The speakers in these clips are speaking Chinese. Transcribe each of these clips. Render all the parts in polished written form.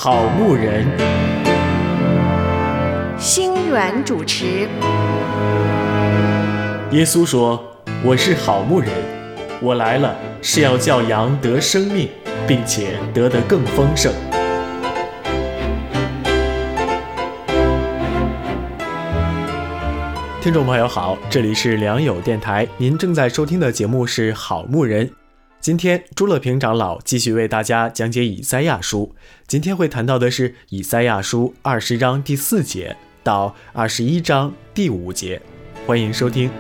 好牧人， 星远主持。 耶稣说：“我是好牧人，我来了是要叫羊得生命，并且得得更丰盛。”听众朋友好，这里是良友电台，您正在收听的节目是好牧人。今天朱乐平长老继续为大家讲解以赛亚书，今天会谈到的是以赛亚书20章第4节到21章第5节，欢迎收听。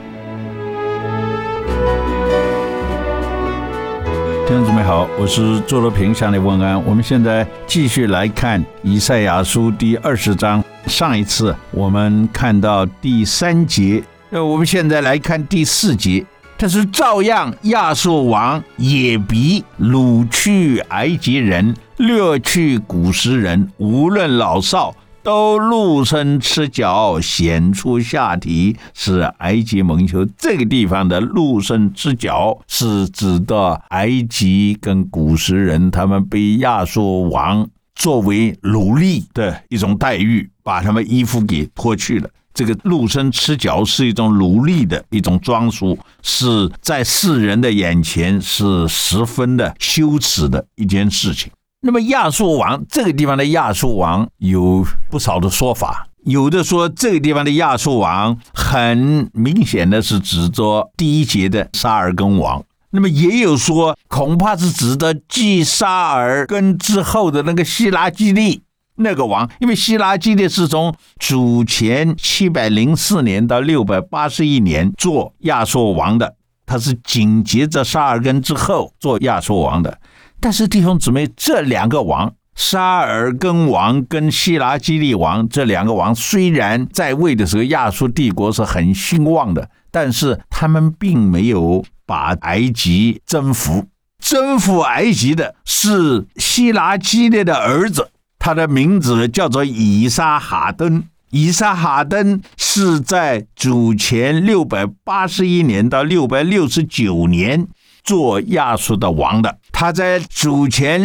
听众姊妹好，我是朱乐平，向你问安。我们现在继续来看以赛亚书第20章，上一次我们看到第3节，我们现在来看第4节。但是照样亚述王也必掳去埃及人，掠去古实人，无论老少，都露身赤脚，显出下体，使埃及蒙羞。这个地方的露身赤脚是指的埃及跟古实人，他们被亚述王作为奴隶的一种待遇，把他们衣服给脱去了。这个露身赤脚是一种奴隶的一种装束，是在世人的眼前是十分的羞耻的一件事情。那么亚述王，这个地方的亚述王有不少的说法，有的说这个地方的亚述王很明显的是指着第1节的沙尔根王，那么也有说恐怕是指的继沙尔根之后的那个希拉基利那个王，因为希拉基利是从主前704年到681年做亚述王的，他是紧接着沙尔根之后做亚述王的。但是弟兄姊妹，这两个王，沙尔根王跟希拉基利王，这两个王虽然在位的时候亚述帝国是很兴旺的，但是他们并没有把埃及征服。征服埃及的是希拉基利的儿子，他的名字叫做以撒哈登。以撒哈登是在主前681年到669年做亚述的王的。他在主前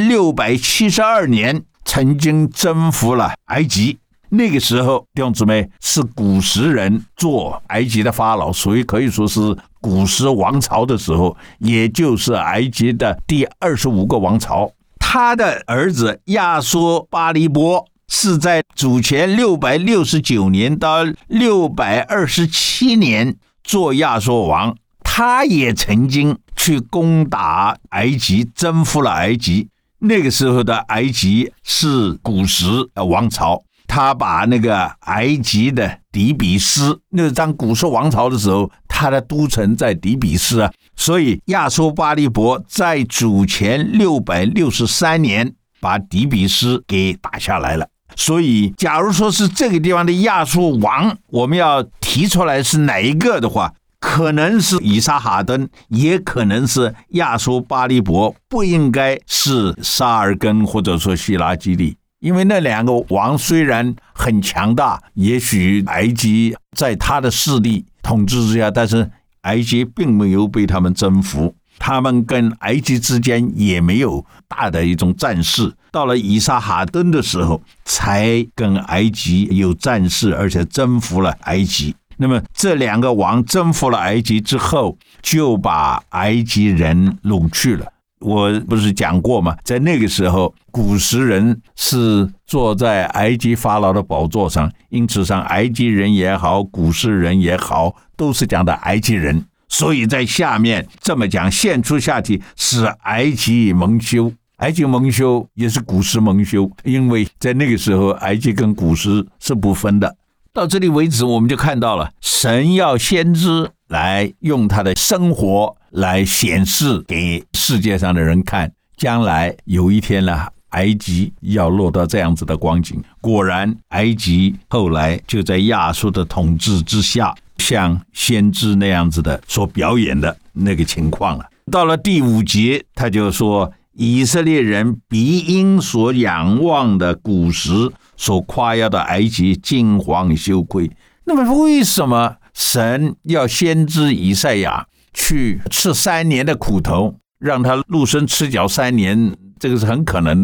672年曾经征服了埃及，那个时候弟兄姊妹是古实人做埃及的法老，所以可以说是古实王朝的时候，也就是埃及的第25个王朝。他的儿子亚说巴利波是在主前669年到627年做亚述王，他也曾经去攻打埃及，征服了埃及。那个时候的埃及是古实王朝，他把那个埃及的底比斯，那个当古实王朝的时候，他的都城在底比斯啊，所以亚说巴利伯在主前663年把底比斯给打下来了。所以假如说是这个地方的亚述王，我们要提出来是哪一个的话，可能是以撒哈登，也可能是亚说巴利伯，不应该是沙尔根或者说希拉基利。因为那两个王虽然很强大，也许埃及在他的势力统治之下，但是埃及并没有被他们征服，他们跟埃及之间也没有大的一种战事。到了以撒哈登的时候，才跟埃及有战事，而且征服了埃及。那么这两个王征服了埃及之后，就把埃及人掳去了。我不是讲过吗？在那个时候，古实人是坐在埃及法老的宝座上，因此上埃及人也好，古实人也好，都是讲的埃及人。所以在下面这么讲，献出下体使埃及蒙羞。埃及蒙羞也是古实蒙羞，因为在那个时候埃及跟古实是不分的。到这里为止，我们就看到了神要先知来用他的生活来显示给世界上的人看，将来有一天呢，埃及要落到这样子的光景。果然埃及后来就在亚述的统治之下，像先知那样子的所表演的那个情况了。到了第5节，他就说以色列人必因所仰望的古实，所夸耀的埃及惊惶羞愧。那么为什么神要先知以赛亚去吃3年的苦头，让他露身赤脚3年，这个是很可能的。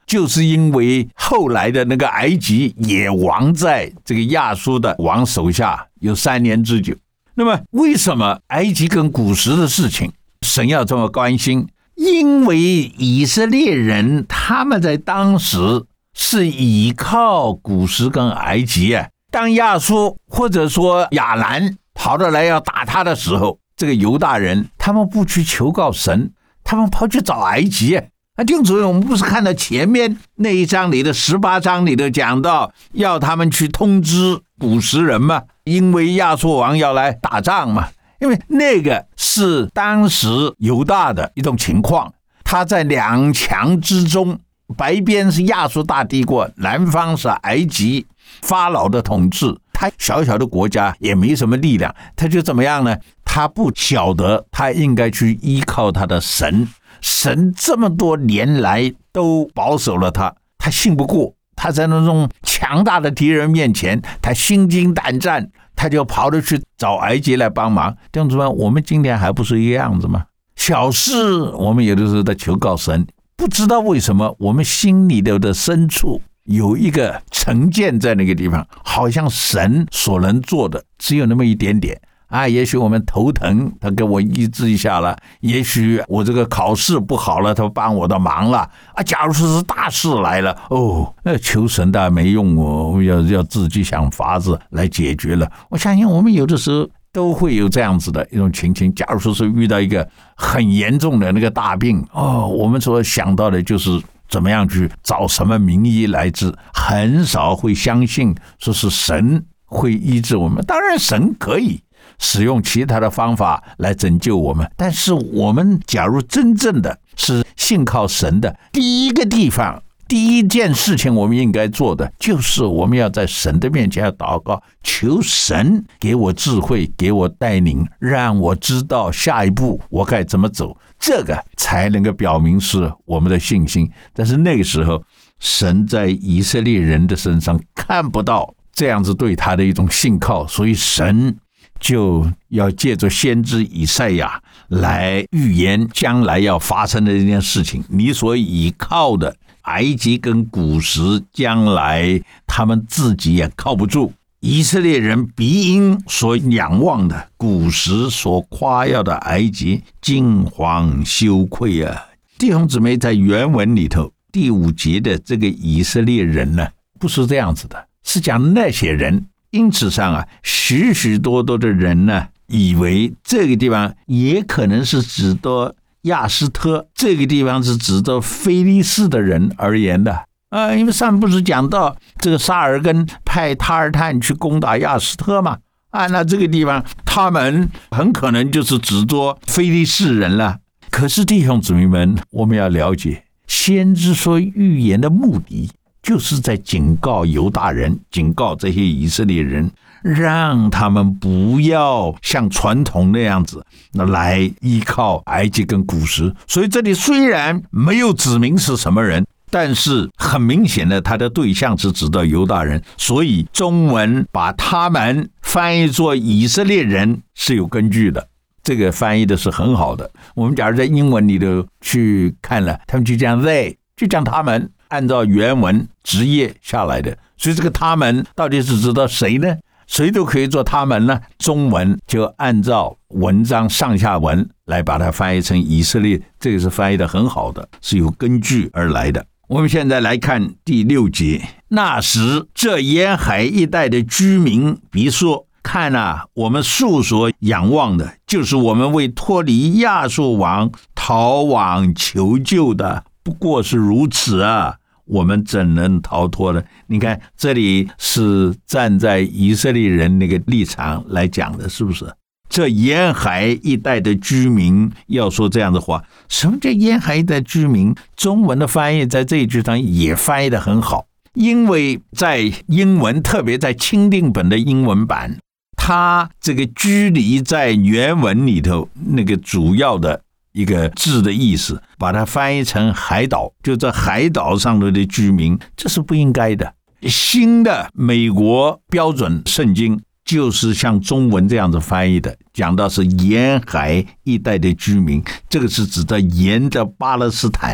就是因为后来的那个埃及也亡在这个亚述的王手下有3年之久。那么为什么埃及跟古时的事情神要这么关心？因为以色列人他们在当时是依靠古时跟埃及啊，当亚述或者说亚兰跑得来要打他的时候，这个犹大人他们不去求告神，他们跑去找埃及啊。弟兄姊妹，我们不是看到前面那一章里的18章里的讲到要他们去通知古时人吗？因为亚述王要来打仗嘛，因为那个是当时犹大的一种情况，他在2强之中，北边是亚述大帝国，南方是埃及法老的统治，他小小的国家也没什么力量，他就怎么样呢？他不晓得他应该去依靠他的神，神这么多年来都保守了他，他信不过，他在那种强大的敌人面前他心惊胆战，他就跑着去找埃及来帮忙。弟兄姊妹，我们今天还不是一个样子吗？小事我们有的时候在求告神，不知道为什么我们心里的深处有一个成见在那个地方，好像神所能做的只有那么一点点啊，也许我们头疼他给我医治一下了，也许我这个考试不好了他帮我的忙了啊，假如说是大事来了求神当然没用哦，要自己想法子来解决了。我相信我们有的时候都会有这样子的一种情形，假如说是遇到一个很严重的那个大病我们所想到的就是怎么样去找什么名医来治，很少会相信说是神会医治我们。当然神可以使用其他的方法来拯救我们，但是我们假如真正的是信靠神的，第一个地方，第一件事情我们应该做的就是我们要在神的面前要祷告，求神给我智慧，给我带领，让我知道下一步我该怎么走，这个才能够表明是我们的信心。但是那个时候神在以色列人的身上看不到这样子对他的一种信靠，所以神就要借着先知以赛亚来预言将来要发生的这件事情。你所依靠的埃及跟古时将来他们自己也靠不住，以色列人必因所仰望的古时所夸耀的埃及惊惶羞愧啊。弟兄姊妹，在原文里头第5节的这个以色列人呢，不是这样子的，是讲那些人。因此上许许多多的人呢，以为这个地方也可能是指的亚斯特，这个地方是指的非利士的人而言的因为上不是讲到这个撒尔根派塔尔探去攻打亚斯特嘛那这个地方他们很可能就是指着非利士人了。可是弟兄姊妹们，我们要了解，先知说预言的目的就是在警告犹大人，警告这些以色列人，让他们不要像传统那样子来依靠埃及跟古时。所以这里虽然没有指明是什么人，但是很明显的他的对象是指到犹大人，所以中文把他们翻译作以色列人是有根据的，这个翻译的是很好的。我们假如在英文里头去看了，他们就讲 they， 就讲他们，按照原文直译下来的，所以这个他们到底是指到谁呢？谁都可以做他们呢？中文就按照文章上下文来把它翻译成以色列，这个是翻译的很好的，是有根据而来的。我们现在来看第6节，那时这沿海一带的居民必说，看我们素所仰望的就是我们为脱离亚述王逃往求救的，不过是如此我们怎能逃脱呢？你看这里是站在以色列人那个立场来讲的，是不是？这沿海一带的居民要说这样的话。什么叫沿海一带居民？中文的翻译在这一句上也翻译得很好，因为在英文，特别在钦定本的英文版，它这个居离在原文里头那个主要的一个字的意思，把它翻译成海岛，就在海岛上的居民，这是不应该的。新的美国标准圣经就是像中文这样子翻译的，讲到是沿海一带的居民，这个是指的沿着巴勒斯坦，特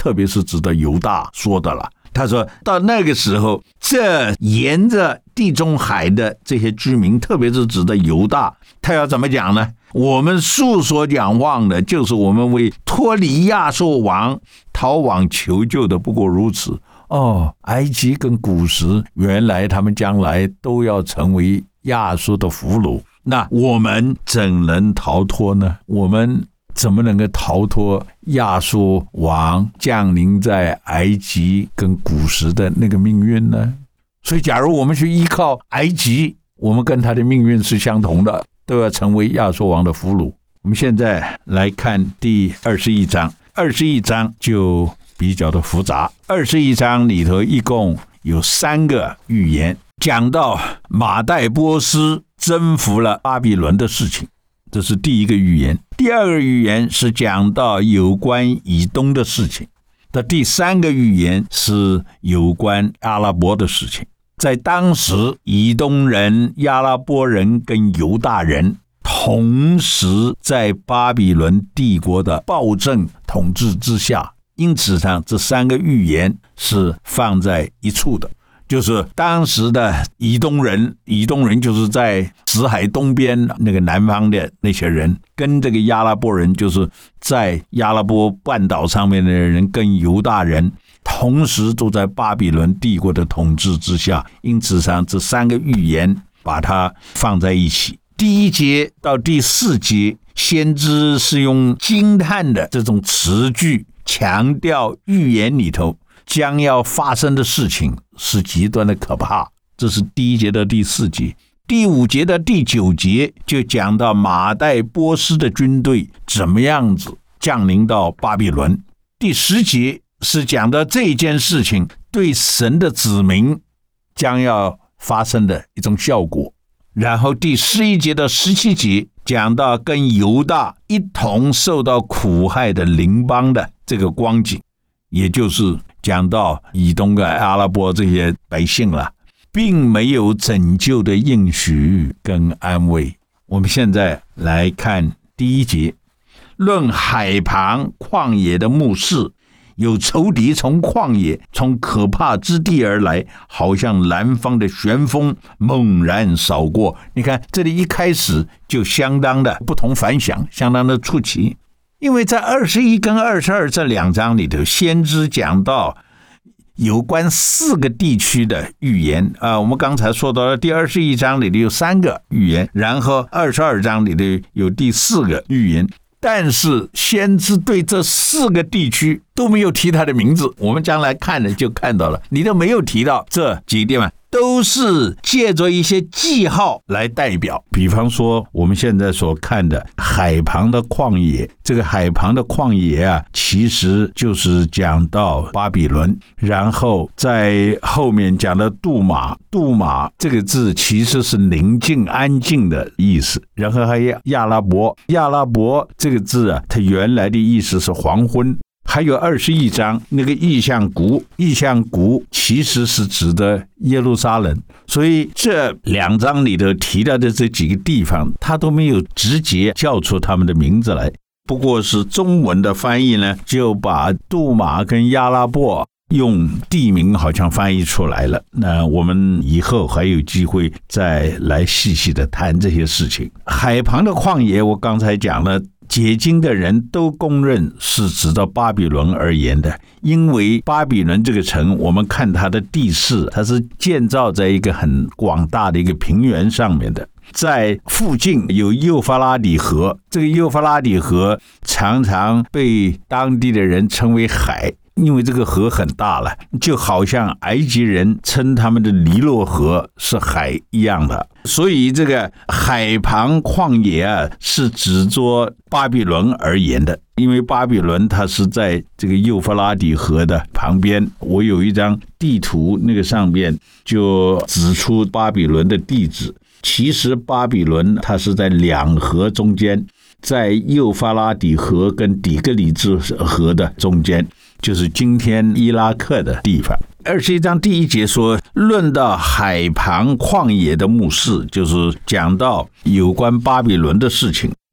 特别是指的犹大说的了。他说到那个时候，这沿着地中海的这些居民，特别是指的犹大，他要怎么讲呢？我们素所仰望的就是我们为脱离亚述王逃往求救的，不过如此。埃及跟古时原来他们将来都要成为亚述的俘虏，那我们怎能逃脱呢？我们怎么能够逃脱亚述王降临在埃及跟古时的那个命运呢？所以假如我们去依靠埃及，我们跟他的命运是相同的，都要成为亚述王的俘虏。我们现在来看第21章，21章就比较的复杂。21章里头一共有3个预言，讲到马代波斯征服了巴比伦的事情，这是第一个预言。第二个预言是讲到有关以东的事情，第3个预言是有关阿拉伯的事情。在当时，以东人、阿拉伯人跟犹大人同时在巴比伦帝国的暴政统治之下，因此上这3个预言是放在一处的。就是当时的以东人就是在死海东边那个南方的那些人，跟这个阿拉伯人，就是在阿拉伯半岛上面的人，跟犹大人同时都在巴比伦帝国的统治之下，因此上这3个预言把它放在一起。第1节到第4节，先知是用惊叹的这种词句强调预言里头将要发生的事情是极端的可怕，这是第1节到第4节。第5节到第9节就讲到马代波斯的军队怎么样子降临到巴比伦。第10节是讲到这件事情对神的子民将要发生的一种效果。然后第11节到17节讲到跟犹大一同受到苦害的邻邦的这个光景，也就是讲到以东跟阿拉伯这些百姓了，并没有拯救的应许跟安慰。我们现在来看第1节，论海旁旷野的幕示，有仇敌从旷野，从可怕之地而来，好像南方的旋风猛然扫过。你看这里一开始就相当的不同凡响，相当的出奇。因为在21跟22这2章里头，先知讲到有关4个地区的预言我们刚才说到了第21章里头有3个预言，然后22章里头有第4个预言，但是先知对这4个地区都没有提他的名字，我们将来看了就看到了，你都没有提到这几个地方，都是借着一些记号来代表。比方说我们现在所看的海旁的旷野，这个海旁的旷野其实就是讲到巴比伦，然后在后面讲到杜马这个字其实是宁静安静的意思，然后还有亚拉伯这个字它原来的意思是黄昏。还有21章那个异象谷其实是指的耶路撒冷，所以这2章里头提到的这几个地方，他都没有直接叫出他们的名字来，不过是中文的翻译呢，就把杜马跟亚拉伯用地名好像翻译出来了。那我们以后还有机会再来细细的谈这些事情。海旁的旷野我刚才讲了，解经的人都公认是指到巴比伦而言的，因为巴比伦这个城，我们看它的地势，它是建造在一个很广大的一个平原上面的，在附近有幼发拉底河，这个幼发拉底河常常被当地的人称为海，因为这个河很大了，就好像埃及人称他们的尼罗河是海一样的。所以这个海旁旷野是指着巴比伦而言的，因为巴比伦它是在这个幼发拉底河的旁边。我有一张地图，那个上面就指出巴比伦的地址。其实巴比伦它是在2河中间，在幼发拉底河跟底格里兹河的中间，就是今天伊拉克的地方。21章第1节说，论到海旁旷野的幕示，就是讲到有关巴比伦的事情。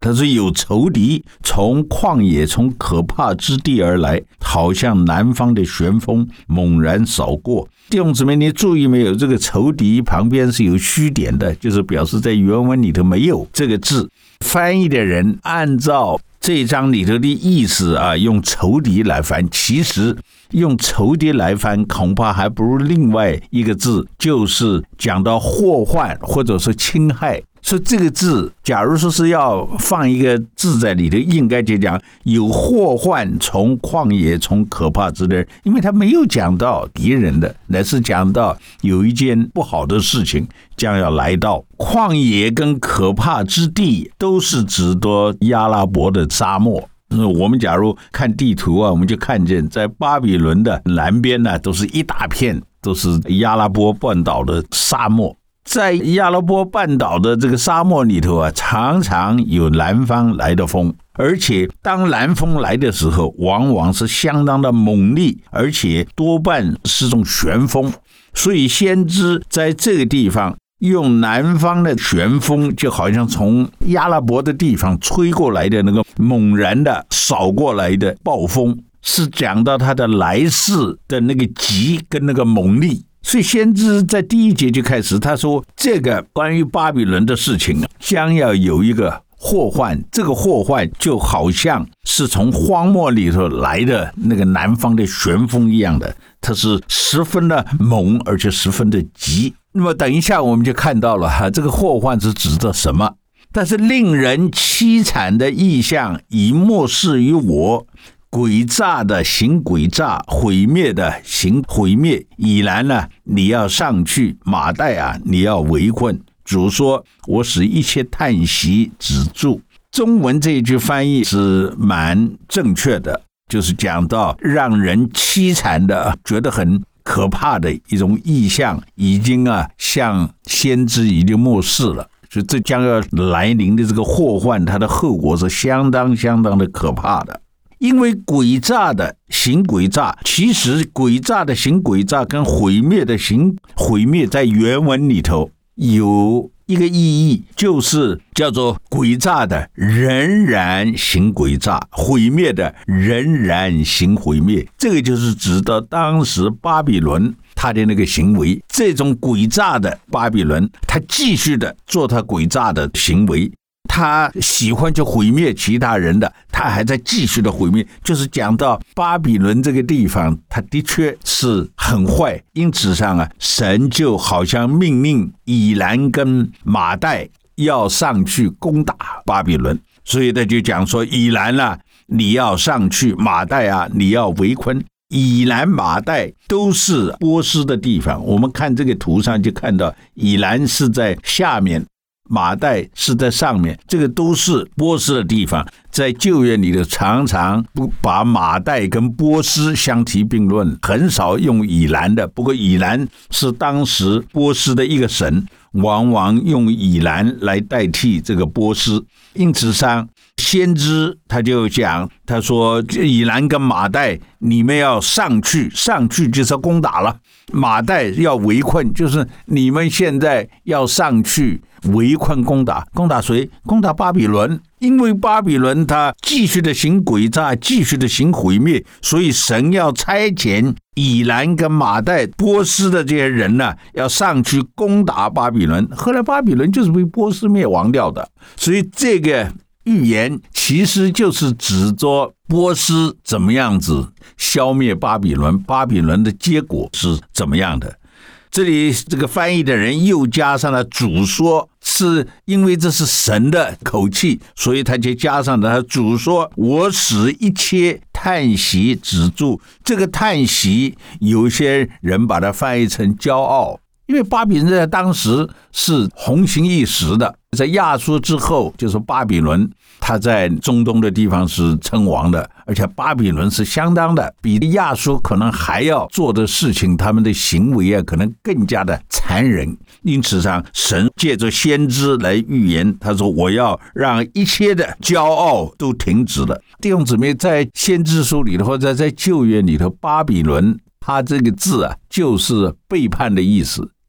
他说有仇敌从旷野从可怕之地而来，好像南方的旋风猛然扫过。弟兄姊妹，你注意没有，这个仇敌旁边是有虚点的，就是表示在原文里头没有这个字。翻译的人按照这一章里头的意思用仇敌来翻，其实用仇敌来翻恐怕还不如另外一个字，就是讲到祸患或者说侵害。所以这个字假如说是要放一个字在里头，应该就讲有祸患从旷野从可怕之地，因为他没有讲到敌人的，乃是讲到有一件不好的事情将要来到。旷野跟可怕之地都是指的阿拉伯的沙漠。我们假如看地图我们就看见在巴比伦的南边都是一大片都是阿拉伯半岛的沙漠。在阿拉伯半岛的这个沙漠里头常常有南方来的风，而且当南风来的时候往往是相当的猛烈，而且多半是种旋风。所以先知在这个地方用南方的旋风，就好像从阿拉伯的地方吹过来的那个猛然的扫过来的暴风，是讲到它的来势的那个急跟那个猛烈。所以先知在第一节就开始，他说这个关于巴比伦的事情将要有一个祸患，这个祸患就好像是从荒漠里头来的那个南方的旋风一样的，它是十分的猛而且十分的急。那么等一下我们就看到了这个祸患是指的什么。但是令人凄惨的异象已默示于我，诡诈的行诡诈，毁灭的行毁灭。以兰你要上去，马代你要围困。主说我使一切叹息止住。中文这一句翻译是蛮正确的，就是讲到让人凄惨的觉得很可怕的一种意象已经像先知已经默示了，所以这将要来临的这个祸患，它的后果是相当的可怕的。因为诡诈的行诡诈，其实诡诈的行诡诈跟毁灭的行毁灭在原文里头有一个意义，就是叫做诡诈的仍然行诡诈，毁灭的仍然行毁灭。这个就是指到当时巴比伦他的那个行为，这种诡诈的巴比伦他继续的做他诡诈的行为，他喜欢就毁灭其他人的，他还在继续的毁灭。就是讲到巴比伦这个地方，他的确是很坏，因此上神就好像命令以兰跟马代要上去攻打巴比伦，所以他就讲说以兰你要上去，马代你要围困。以兰马代都是波斯的地方，我们看这个图上就看到以兰是在下面，马代是在上面，这个都是波斯的地方。在旧约里头常常不把马代跟波斯相提并论，很少用以兰的。不过以兰是当时波斯的一个神，往往用以兰来代替这个波斯。因此上先知他就讲，他说以兰跟马代你们要上去，上去就是要攻打了，马代要围困，就是你们现在要上去围困攻打。攻打谁？攻打巴比伦。因为巴比伦他继续的行诡诈，继续的行毁灭，所以神要差遣以兰跟马代波斯的这些人要上去攻打巴比伦。后来巴比伦就是被波斯灭亡掉的，所以这个预言其实就是指着波斯怎么样子消灭巴比伦，巴比伦的结果是怎么样的。这里这个翻译的人又加上了主说，是因为这是神的口气，所以他就加上了主说我使一切叹息止住。这个叹息有些人把它翻译成骄傲，因为巴比伦在当时是红行一时的，在亚述之后就是巴比伦，他在中东的地方是称王的，而且巴比伦是相当的比亚述可能还要做的事情，他们的行为可能更加的残忍。因此上神借着先知来预言，他说我要让一切的骄傲都停止了。弟兄姊妹，在先知书里头或者在旧约里头，巴比伦他这个字就是背叛的意思，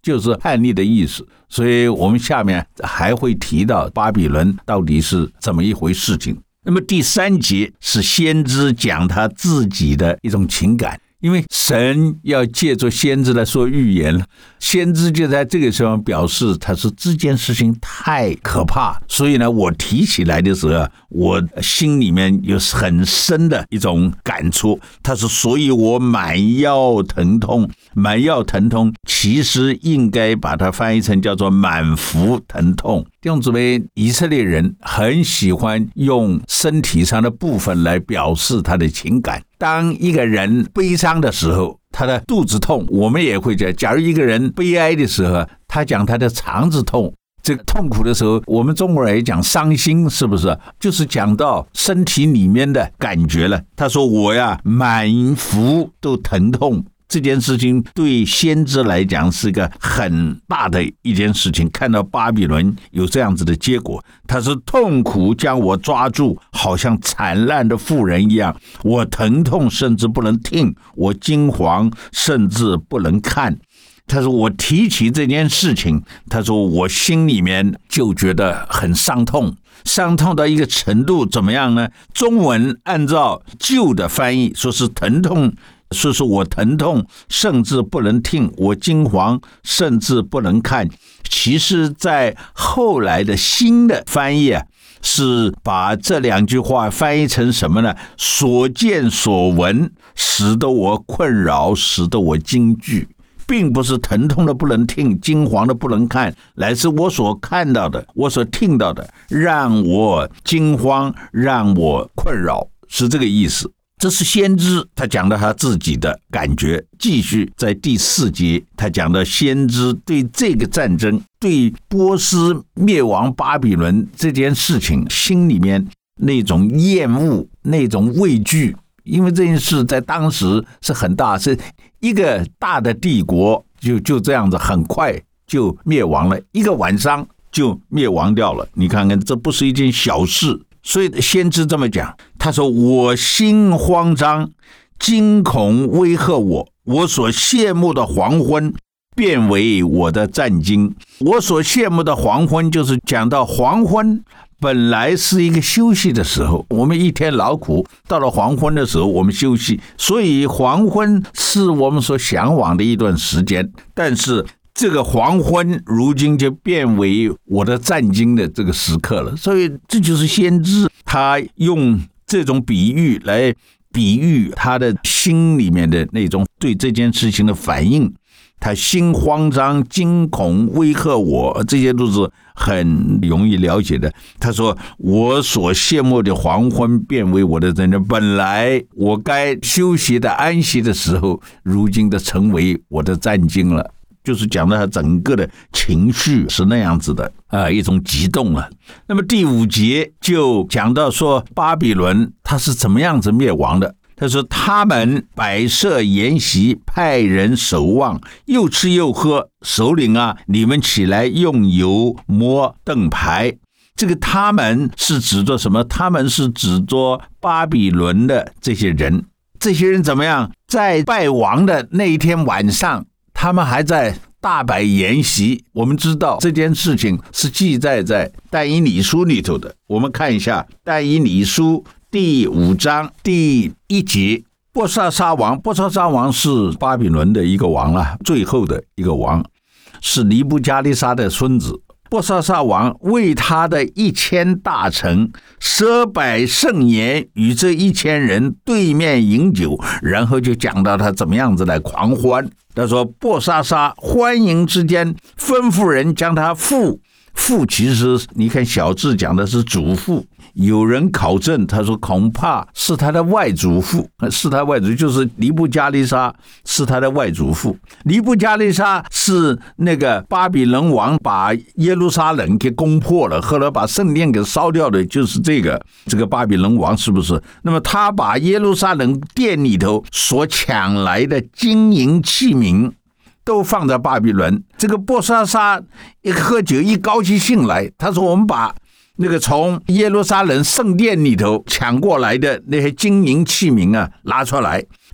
就是叛逆的意思。所以我们下面还会提到巴比伦到底是怎么一回事情。那么第3节是先知讲他自己的一种情感，因为神要借着先知来说预言了，先知就在这个时候表示他说这件事情太可怕，所以呢我提起来的时候我心里面有很深的一种感触。他说所以我满腰疼痛，满腰疼痛其实应该把它翻译成叫做满腹疼痛。弟兄姊妹，以色列人很喜欢用身体上的部分来表示他的情感。当一个人悲伤的时候，他的肚子痛，我们也会讲。假如一个人悲哀的时候，他讲他的肠子痛。这个痛苦的时候，我们中国人也讲伤心，是不是？就是讲到身体里面的感觉了。他说我呀满腹都疼痛。这件事情对先知来讲是个很大的一件事情，看到巴比伦有这样子的结果，他是痛苦将我抓住，好像惨烂的妇人一样，我疼痛甚至不能听，我惊惶甚至不能看。他说我提起这件事情，他说我心里面就觉得很伤痛，伤痛到一个程度怎么样呢？中文按照旧的翻译说是疼痛，说是我疼痛甚至不能听，我惊惶甚至不能看。其实在后来的新的翻译是把这2句话翻译成什么呢？所见所闻使得我困扰，使得我惊惧，并不是疼痛的不能听，惊惶的不能看，来自我所看到的，我所听到的，让我惊慌，让我困扰，是这个意思。这是先知他讲到他自己的感觉。继续在第4节，他讲到先知对这个战争，对波斯灭亡巴比伦这件事情心里面那种厌恶，那种畏惧。因为这件事在当时是很大，是一个大的帝国就这样子很快就灭亡了，一个晚上就灭亡掉了。你看看，这不是一件小事。所以先知这么讲，他说我心慌张，惊恐威吓我，我所羡慕的黄昏变为我的战惊。我所羡慕的黄昏就是讲到黄昏本来是一个休息的时候，我们一天劳苦，到了黄昏的时候我们休息，所以黄昏是我们所向往的一段时间。但是这个黄昏如今就变为我的战惊的这个时刻了。所以这就是先知他用这种比喻来比喻他的心里面的那种对这件事情的反应。他心慌张，惊恐威吓我，这些都是很容易了解的。他说我所羡慕的黄昏变为我的战争，本来我该休息的安息的时候，如今的成为我的战惊了。就是讲到他整个的情绪是那样子的一种激动了。那么第5节就讲到说巴比伦他是怎么样子灭亡的。他说他们摆设筵席，派人守望，又吃又喝，首领啊，你们起来用油抹盾牌。这个他们是指着什么？他们是指着巴比伦的这些人。这些人怎么样？在败亡的那一天晚上，他们还在大摆筵席。我们知道这件事情是记载在但以理书里头的。我们看一下但以理书第5章第1节，波沙沙王。波沙沙王是巴比伦的一个王了，最后的一个王，是尼布加利沙的孙子。波沙沙王为他的1000大臣设摆盛筵，与这1000人对面饮酒，然后就讲到他怎么样子来狂欢。他说波沙沙欢迎之间，吩咐人将他父其实你看小字讲的是祖父，有人考证他说恐怕是他的外祖父，是他外祖父，就是尼布加利沙是他的外祖父。尼布加利沙是那个巴比伦王把耶路撒冷给攻破了，后来把圣殿给烧掉的，就是这个巴比伦王，是不是？那么他把耶路撒冷殿里头所抢来的金银器皿都放在巴比伦。这个波沙沙一喝酒一高兴来，他说我们把那个从耶路撒冷圣殿里头抢过来的那些金银器皿拿出来，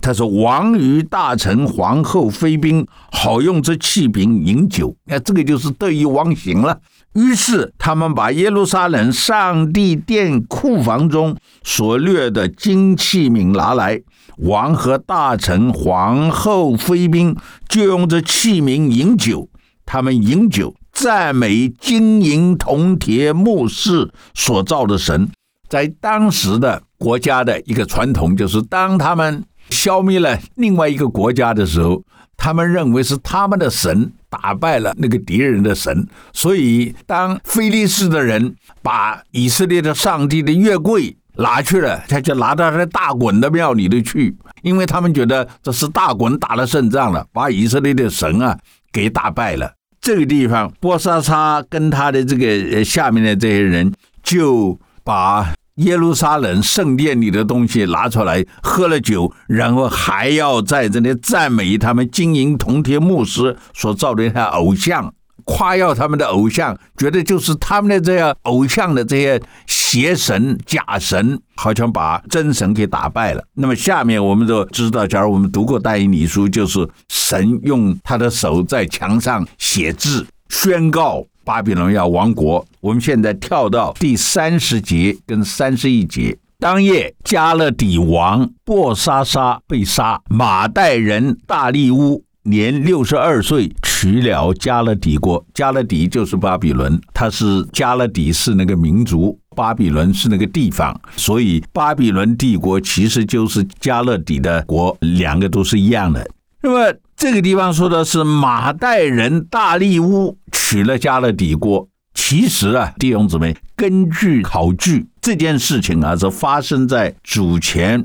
他说王与大臣皇后妃嫔好用这器皿饮酒，那这个就是得意忘形了。于是他们把耶路撒冷上帝殿库房中所掠的金器皿拿来，王和大臣皇后妃嫔就用这器皿饮酒，他们饮酒赞美金银铜铁木饰所造的神。在当时的国家的一个传统，就是当他们消灭了另外一个国家的时候，他们认为是他们的神打败了那个敌人的神，所以当非利士的人把以色列的上帝的月柜拿去了，他就拿到他大衮的庙里头去，因为他们觉得这是大衮打了胜仗了，把以色列的神给打败了。这个地方波沙沙跟他的这个下面的这些人就把耶路撒冷圣殿里的东西拿出来喝了酒，然后还要在这里赞美他们金银铜铁木石所造的那偶像，夸耀他们的偶像，觉得就是他们的这样偶像的这些邪神假神好像把真神给打败了。那么下面我们都知道，假如我们读过但以理书，就是神用他的手在墙上写字宣告巴比伦要亡国。我们现在跳到第30节跟31节。当夜加勒底王波沙沙被杀，马代人大利乌年62岁，取了加勒底国。加勒底就是巴比伦，他是加勒底是那个民族，巴比伦是那个地方，所以巴比伦帝国其实就是加勒底的国，两个都是一样的。那么这个地方说的是马代人大利乌取了加勒底国。其实弟兄姊妹，根据考据，这件事情是发生在主前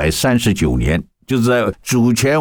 539年，就是在主前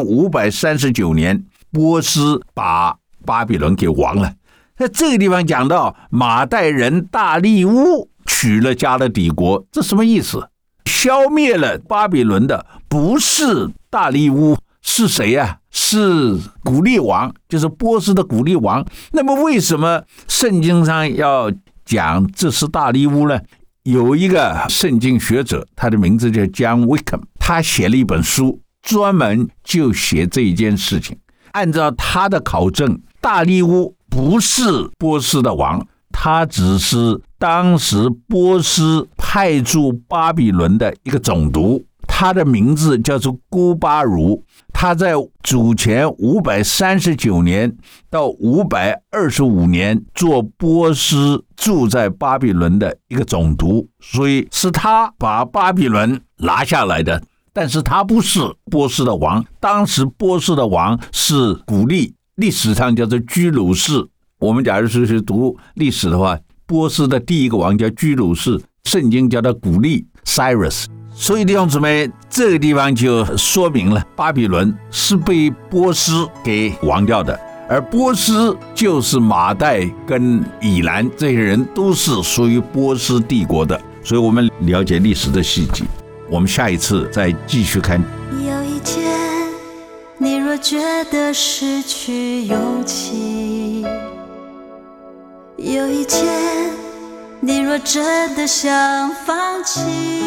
539年，波斯把巴比伦给亡了。在这个地方讲到马代人大利乌取了加勒底国，这什么意思？消灭了巴比伦的不是大利乌，是谁啊？是古利王，就是波斯的古利王。那么为什么圣经上要讲这是大利乌呢？有一个圣经学者，他的名字叫 John Wickham， 他写了一本书，专门就写这一件事情。按照他的考证，大利乌不是波斯的王，他只是当时波斯派驻巴比伦的一个总督，他的名字叫做姑巴如。他在主前539年到525年做波斯住在巴比伦的一个总督，所以是他把巴比伦拿下来的。但是他不是波斯的王，当时波斯的王是古利，历史上叫做居鲁士。我们假如是读历史的话，波斯的第一个王叫居鲁士，圣经叫他古利 Cyrus。所以弟兄姊妹，这个地方就说明了巴比伦是被波斯给亡掉的，而波斯就是马代跟以兰这些人都是属于波斯帝国的。所以我们了解历史的细节，我们下一次再继续看。 有一天你若觉得失去勇气，有一天你若真的想放弃，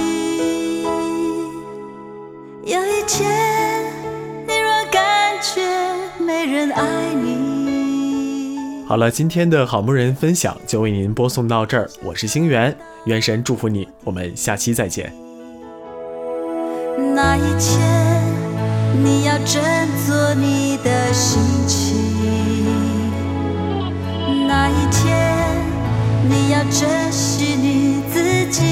有一天你若感觉没人爱你。 好了，今天的好牧人分享就为您播送到这儿，我是星源，愿神祝福你，我们下期再见。 那一天你要振作你的心情，那一天你要珍惜你自己，